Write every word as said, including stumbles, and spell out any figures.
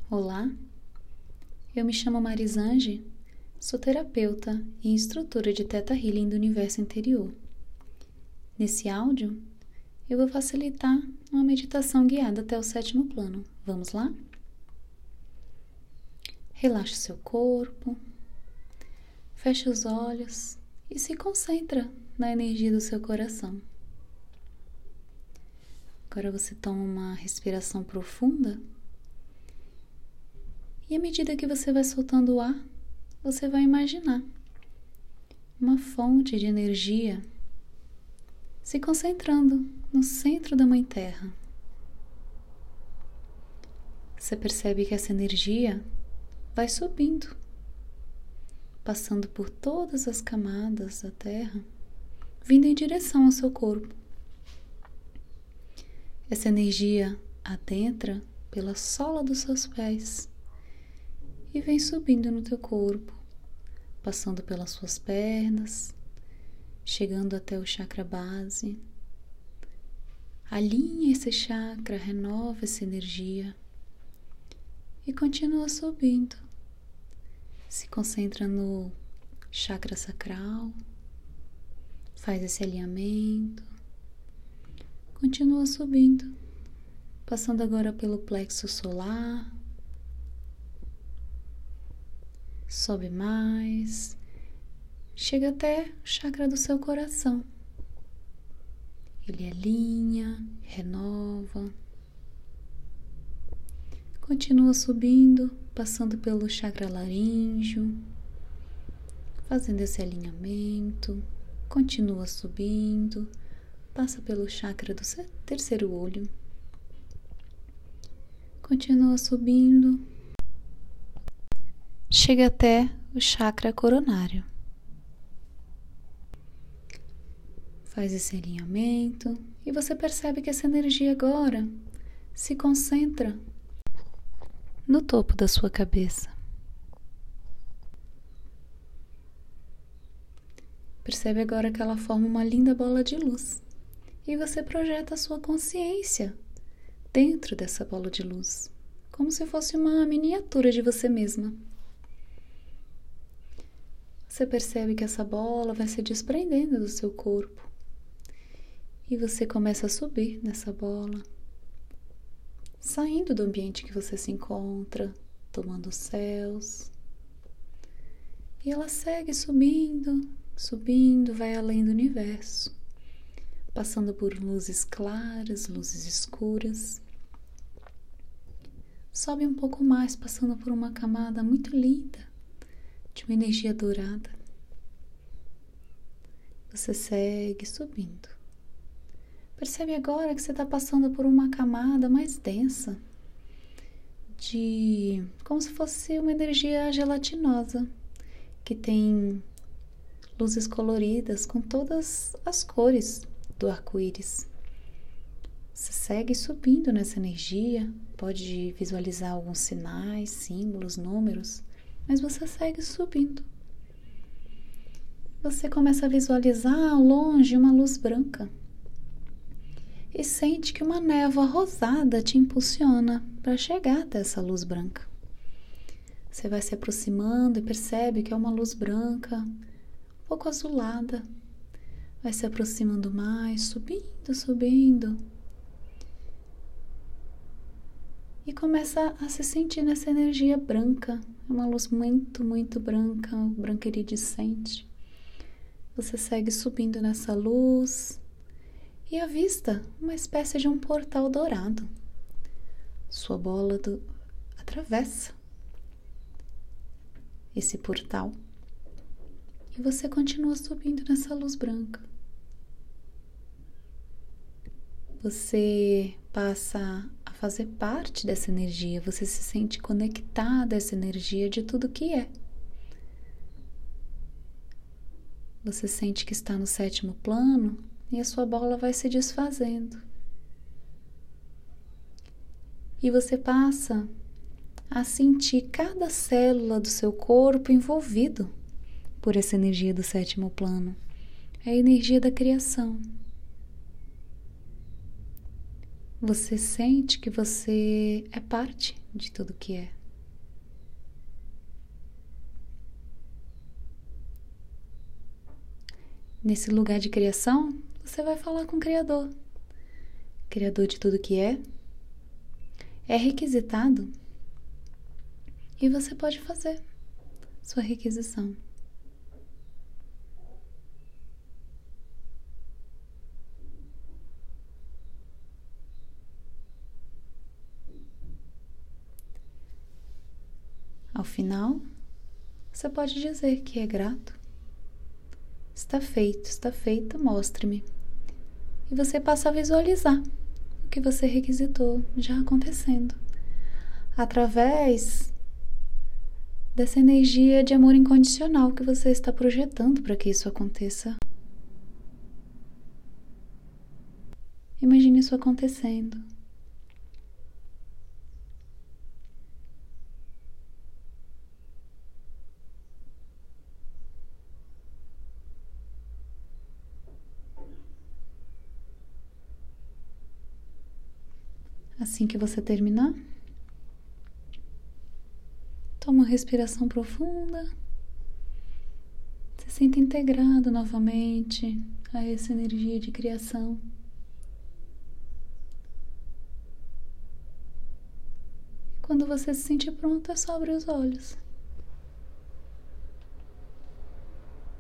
Olá, eu me chamo Marisange, sou terapeuta e instrutora de Theta Healing do Universo Interior. Nesse áudio, eu vou facilitar uma meditação guiada até o sétimo plano. Vamos lá? Relaxe seu corpo, feche os olhos e se concentra na energia do seu coração. Agora você toma uma respiração profunda. E à medida que você vai soltando o ar, você vai imaginar uma fonte de energia se concentrando no centro da Mãe Terra. Você percebe que essa energia vai subindo, passando por todas as camadas da Terra, vindo em direção ao seu corpo. Essa energia adentra pela sola dos seus pés e vem subindo no teu corpo, passando pelas suas pernas, chegando até o chakra base. Alinha esse chakra, renova essa energia e continua subindo. Se concentra no chakra sacral, faz esse alinhamento, continua subindo, passando agora pelo plexo solar. Sobe mais, chega até o chakra do seu coração. Ele alinha, renova. Continua subindo, passando pelo chakra laríngeo, fazendo esse alinhamento. Continua subindo, passa pelo chakra do seu terceiro olho. Continua subindo. Chega até o chakra coronário. Faz esse alinhamento e você percebe que essa energia agora se concentra no topo da sua cabeça. Percebe agora que ela forma uma linda bola de luz e você projeta a sua consciência dentro dessa bola de luz, como se fosse uma miniatura de você mesma. Você percebe que essa bola vai se desprendendo do seu corpo e você começa a subir nessa bola, saindo do ambiente que você se encontra, tomando os céus. E ela segue subindo, subindo, vai além do universo, passando por luzes claras, luzes escuras. Sobe um pouco mais, passando por uma camada muito linda, de uma energia dourada. Você segue subindo. Percebe agora que você está passando por uma camada mais densa, de como se fosse uma energia gelatinosa, que tem luzes coloridas com todas as cores do arco-íris. Você segue subindo nessa energia, pode visualizar alguns sinais, símbolos, números, mas você segue subindo. Você começa a visualizar ao longe uma luz branca e sente que uma névoa rosada te impulsiona para chegar até essa luz branca. Você vai se aproximando e percebe que é uma luz branca, um pouco azulada. Vai se aproximando mais, subindo, subindo. E começa a se sentir nessa energia branca. É uma luz muito, muito branca, branca iridescente. Você segue subindo nessa luz e avista uma espécie de um portal dourado. Sua bola do... atravessa esse portal e você continua subindo nessa luz branca. Você passa a fazer parte dessa energia, você se sente conectada a essa energia de tudo que é. Você sente que está no sétimo plano e a sua bola vai se desfazendo. E você passa a sentir cada célula do seu corpo envolvido por essa energia do sétimo plano. É a energia da criação. Você sente que você é parte de tudo que é. Nesse lugar de criação, você vai falar com o Criador. Criador de tudo que é. É requisitado. E você pode fazer sua requisição. Ao final, você pode dizer que é grato. Está feito, está feita, mostre-me. E você passa a visualizar o que você requisitou já acontecendo. Através dessa energia de amor incondicional que você está projetando para que isso aconteça. Imagine isso acontecendo. Assim que você terminar, toma uma respiração profunda. Se sinta integrado novamente a essa energia de criação. Quando você se sentir pronto, é só abrir os olhos.